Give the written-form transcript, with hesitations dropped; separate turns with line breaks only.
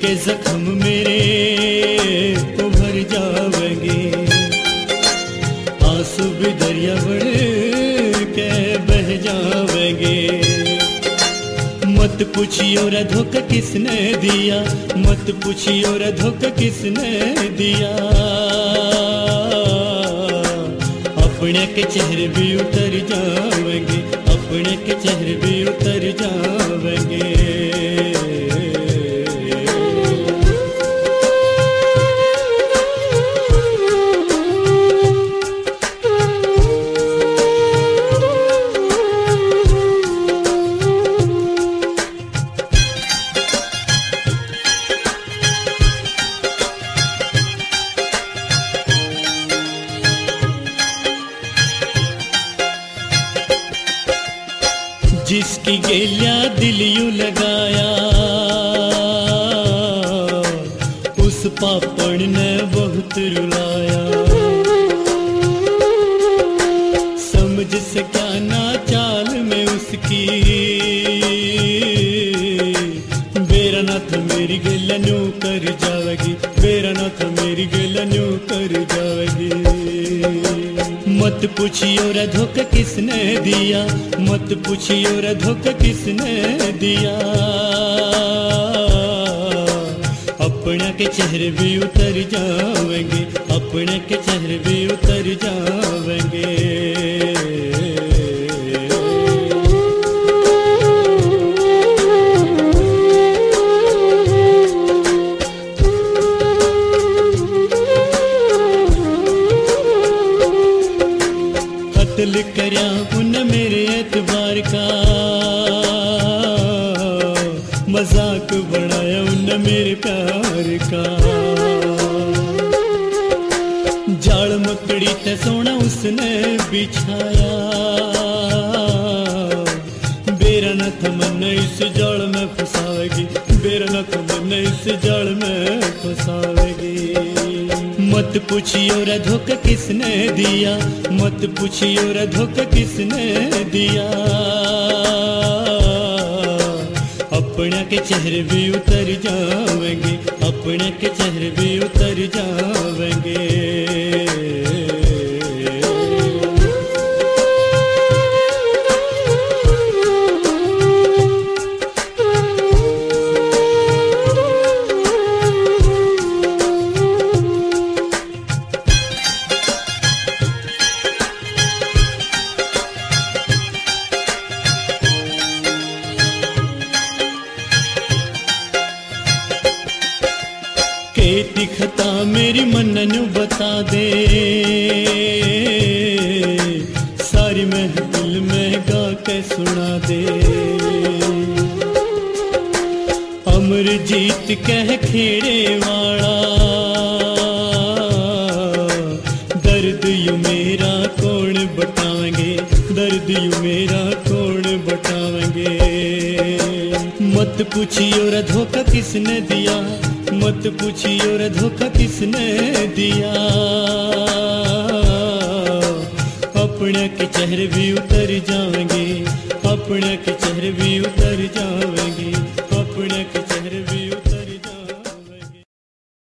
जख्म मेरे उभर जावेंगे, आंसू भी दरिया बढ़ के बह जावेंगे। मत पूछियो रे धोखा किसने दिया, मत पूछियो रे धोखा किसने दिया। अपने के चेहरे भी उतर जावेंगे, अपने के चेहरे भी उतर जावेंगे। जिसकी गेलिया दिल यूं लगाया, उस पापड़ ने बहुत रुलाया। समझ सका ना चाल में उसकी, बेरा ना था मेरी गेलिया न्यू कर जावेगी, बेरा ना था मेरी गेलिया न्यू कर जावेगी। मत पूछियो रे धोखा किसने दिया, मत पूछियो रे धोखा किसने दिया। अपने के चेहरे भी उतर जावेंगे, अपने के चेहरे भी उतर जावेंगे। कत्ल करया उन मेरे एतबार का, मजाक बनाया उन मेरे प्यार का। जाल मकड़ी ते सोना उसने बिछाया, बेरा न था मन इस जाल में फंसावेगी, बेरा न था मन इस जाल में फंसावेगी। मत पूछियो रे धोखा किसने दिया, मत पूछियो रे धोखा किसने दिया। अपने के चेहरे भी उतर जावेंगे, अपने के चेहरे भी उतर जावेंगे। केती खता मेरी मनन बता दे, सारी महफिल में गा के सुना दे। अमरजीत कह खेड़े वाला, दर्द यू मेरा कौन बतावेंगे, दर्द यू मेरा कौन बतावेंगे। मत पूछियो रे धोखा किसने दिया, मत पूछियो रे धोखा किसने दिया। अपने के चेहरे भी उतर जावेंगे, अपने के चेहरे भी उतर जावेंगे, अपने के चेहरे भी